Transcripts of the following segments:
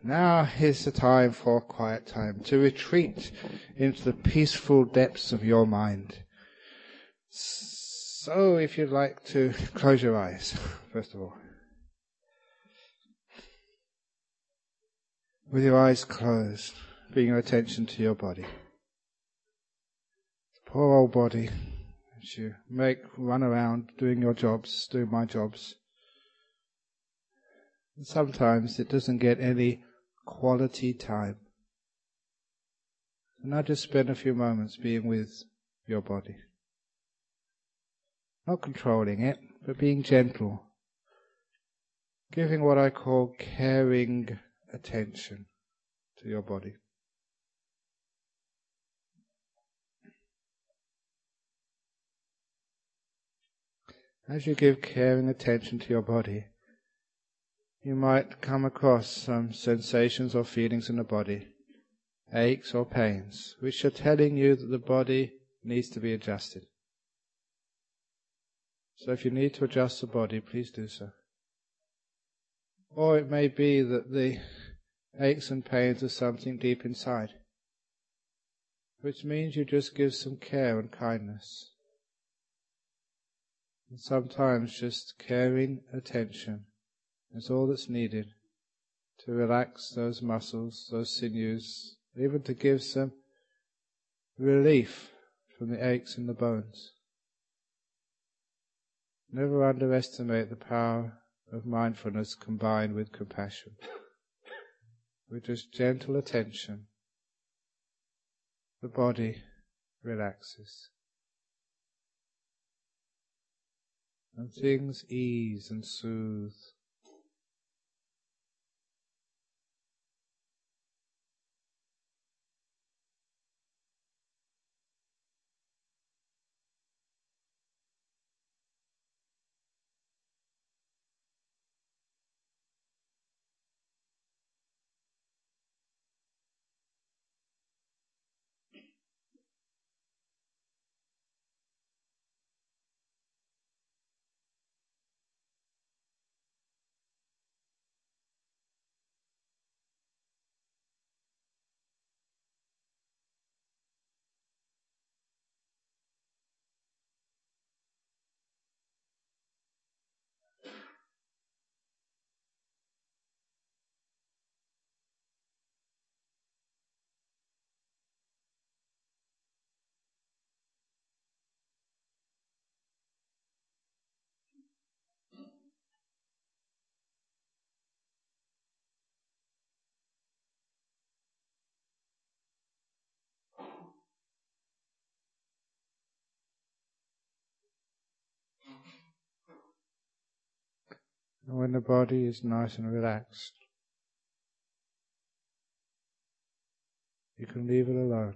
Now is the time for quiet time, to retreat into the peaceful depths of your mind. So if you'd like to close your eyes, first of all. With your eyes closed, bring your attention to your body. Poor old body that you make run around doing your jobs, doing my jobs. And sometimes it doesn't get any quality time. And now just spend a few moments being with your body. Not controlling it, but being gentle. Giving what I call caring attention to your body. As you give caring attention to your body, you might come across some sensations or feelings in the body, aches or pains, which are telling you that the body needs to be adjusted. So if you need to adjust the body, please do so. Or it may be that the aches and pains are something deep inside, which means you just give some care and kindness. And sometimes just caring attention is all that's needed to relax those muscles, those sinews, even to give some relief from the aches in the bones. Never underestimate the power of mindfulness combined with compassion. With just gentle attention, the body relaxes. And things ease and soothe. And when the body is nice and relaxed, you can leave it alone.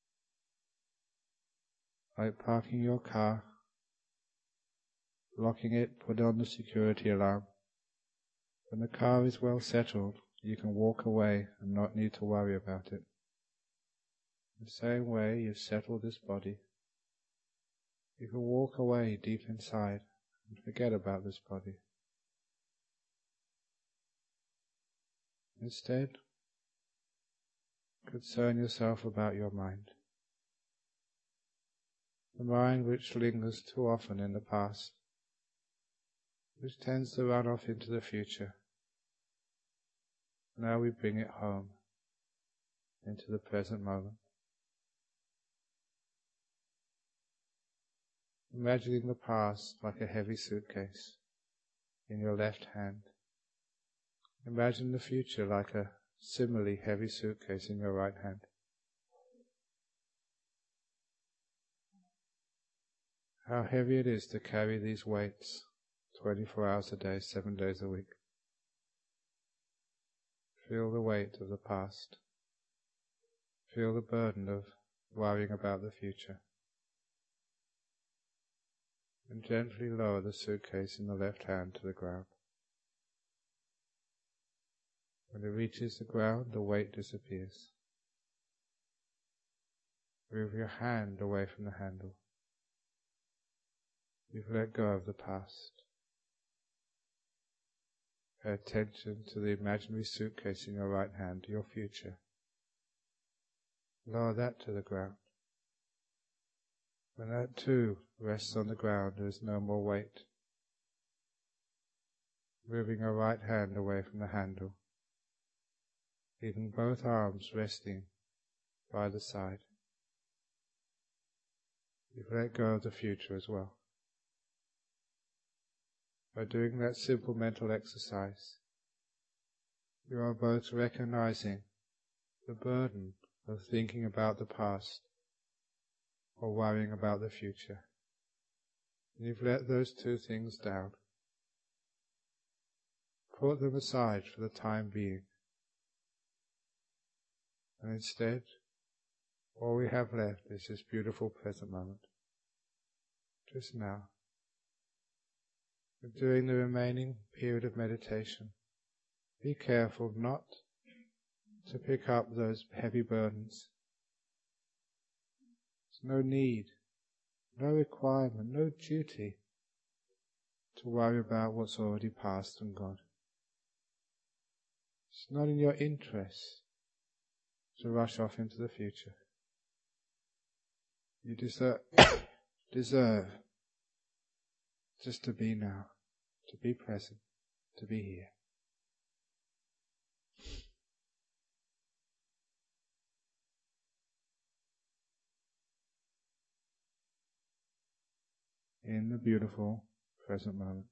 Like parking your car, locking it, put on the security alarm. When the car is well settled, you can walk away and not need to worry about it. The same way you've settled this body, you can walk away deep inside and forget about this body. Instead, concern yourself about your mind. The mind which lingers too often in the past, which tends to run off into the future. Now we bring it home, into the present moment. Imagining the past like a heavy suitcase in your left hand. Imagine the future like a similarly heavy suitcase in your right hand. How heavy it is to carry these weights 24 hours a day, 7 days a week. Feel the weight of the past. Feel the burden of worrying about the future. And gently lower the suitcase in the left hand to the ground. When it reaches the ground, the weight disappears. Move your hand away from the handle. You've let go of the past. Pay attention to the imaginary suitcase in your right hand, your future. Lower that to the ground. When that too rests on the ground, there is no more weight. Moving your right hand away from the handle, leaving both arms resting by the side. You've let go of the future as well. By doing that simple mental exercise, you are both recognizing the burden of thinking about the past or worrying about the future. And you've let those two things down. Put them aside for the time being. And instead, all we have left is this beautiful present moment. Just now. During the remaining period of meditation, be careful not to pick up those heavy burdens. There's no need, no requirement, no duty to worry about what's already past and gone. It's not in your interest to rush off into the future. You deserve just to be now, to be present, to be here. In the beautiful present moment.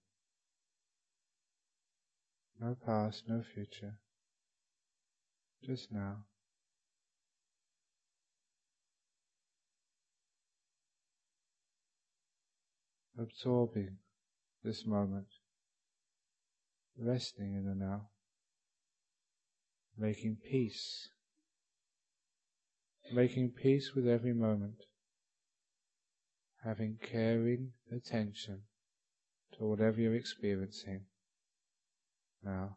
No past, no future. Just now. Absorbing this moment. Resting in the now. Making peace. Making peace with every moment. Having caring attention to whatever you're experiencing now.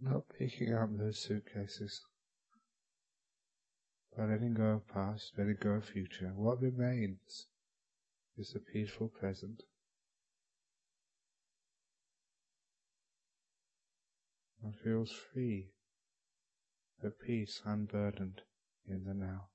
not picking up those suitcases, but letting go of past, letting go of future. What remains is the peaceful present. One feels free, at peace, unburdened in the now.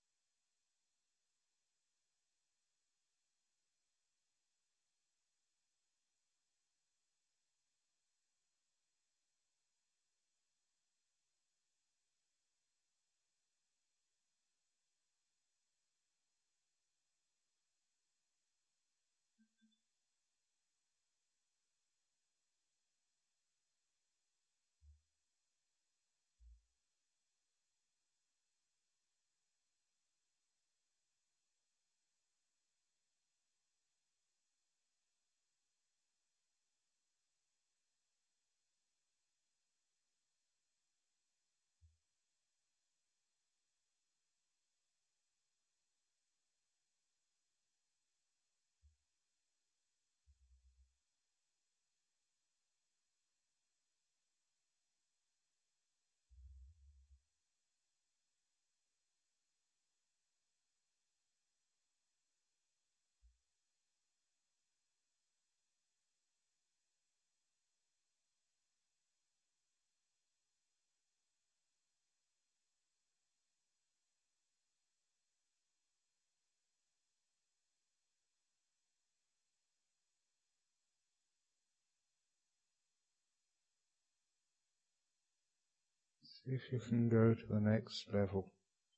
See if you can go to the next level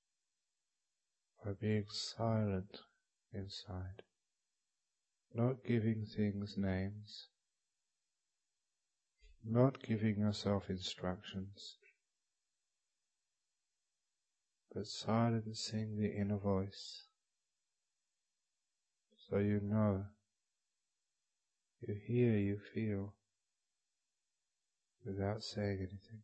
by being silent inside, not giving things names, not giving yourself instructions, but silencing the inner voice, so you know, you hear, you feel, without saying anything.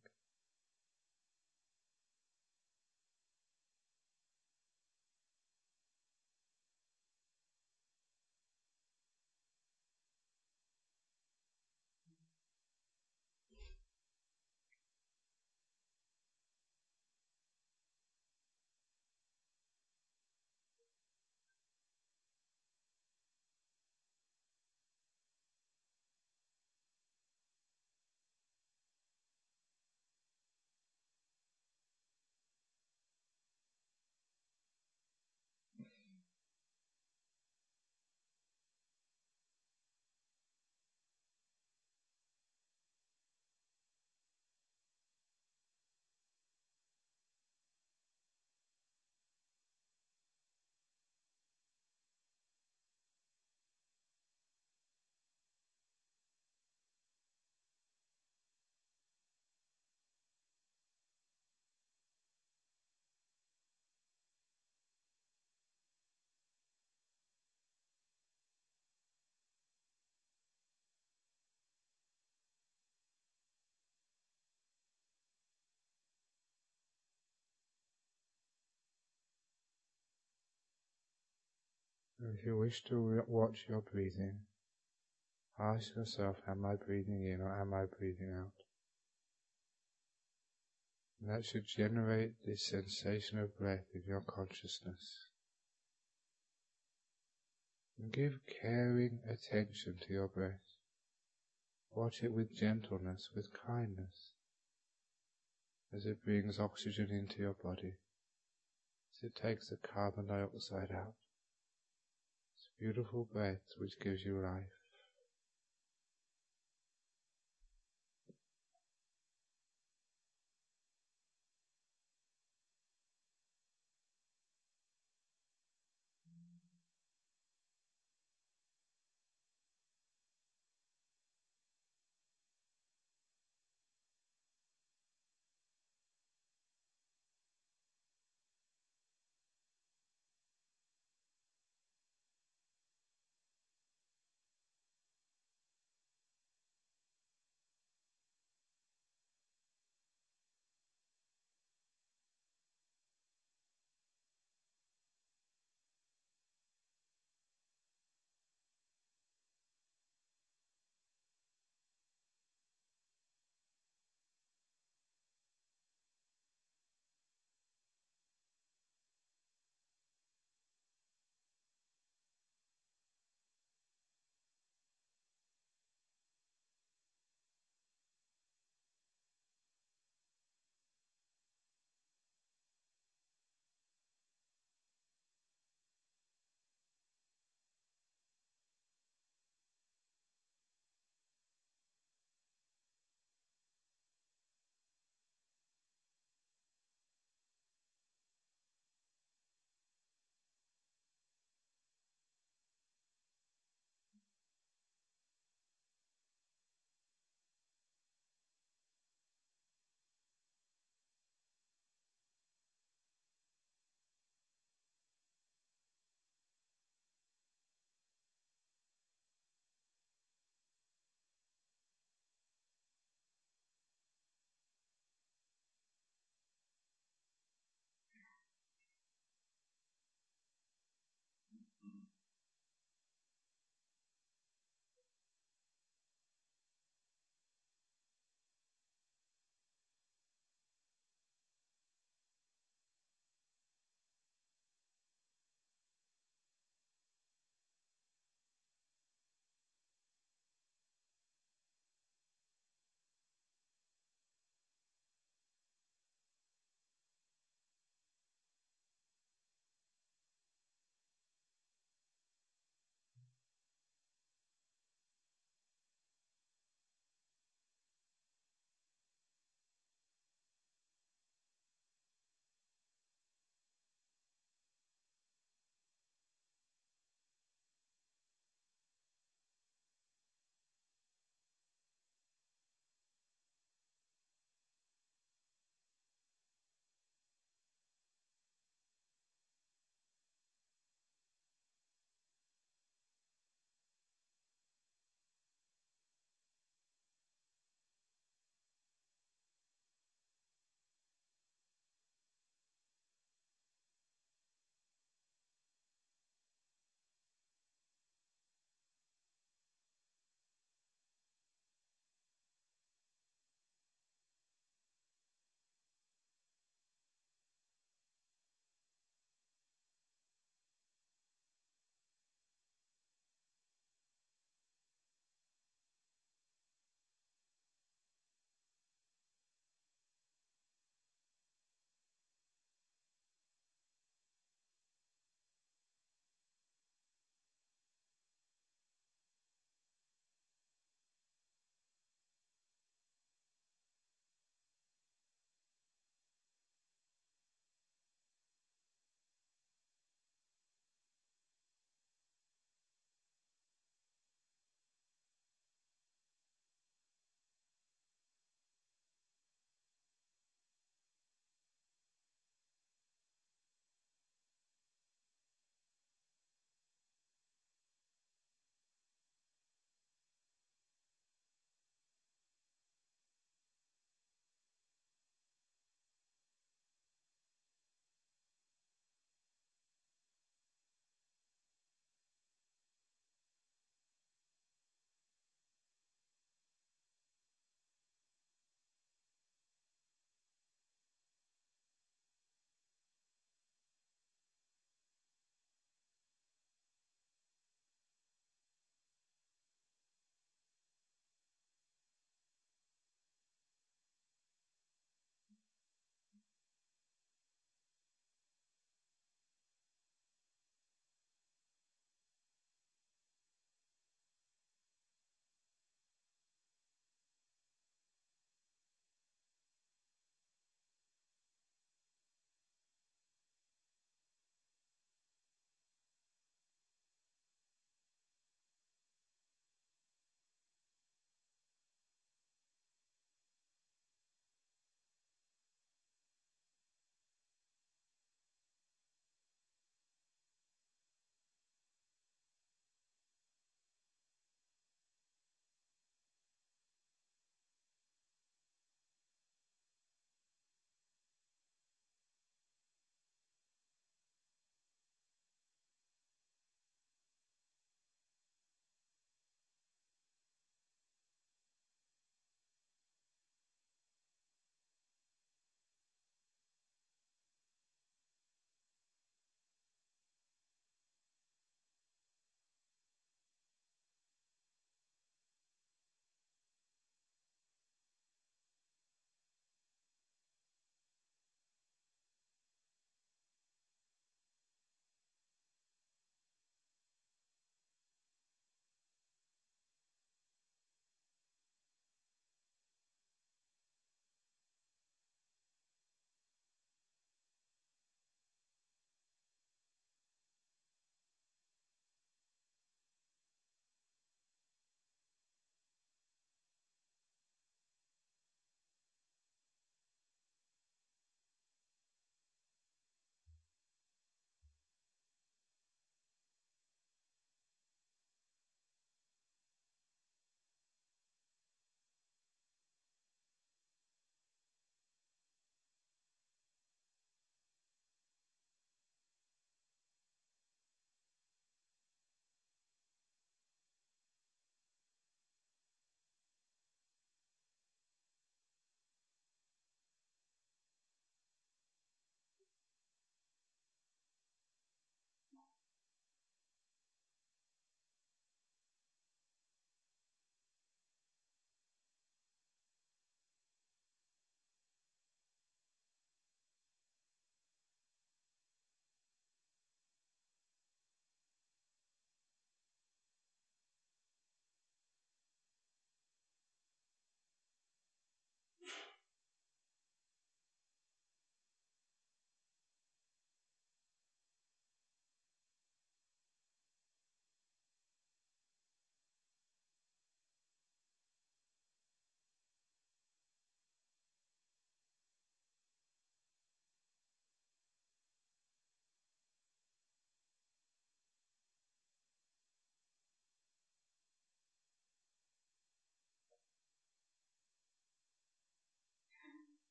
If you wish to watch your breathing, ask yourself, am I breathing in or am I breathing out? And that should generate this sensation of breath in your consciousness. And give caring attention to your breath. Watch it with gentleness, with kindness, as it brings oxygen into your body, as it takes the carbon dioxide out. It's a beautiful breath which gives you life.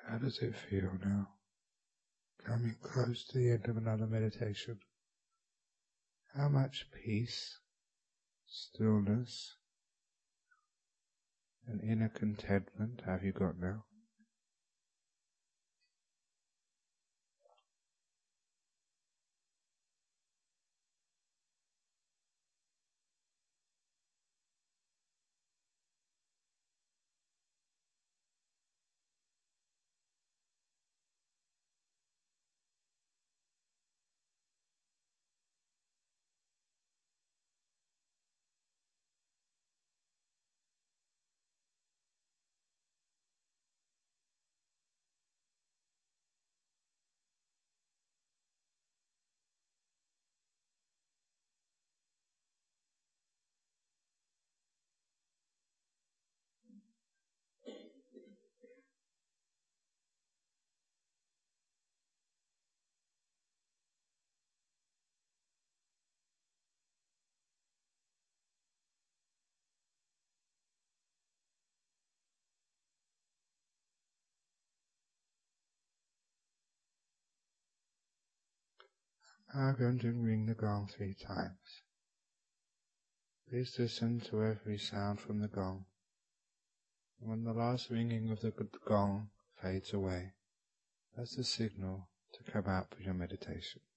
How does it feel now? Coming close to the end of another meditation. How much peace, stillness, and inner contentment have you got now? I'm going to ring the gong 3 times. Please listen to every sound from the gong. When the last ringing of the gong fades away, that's the signal to come out for your meditation.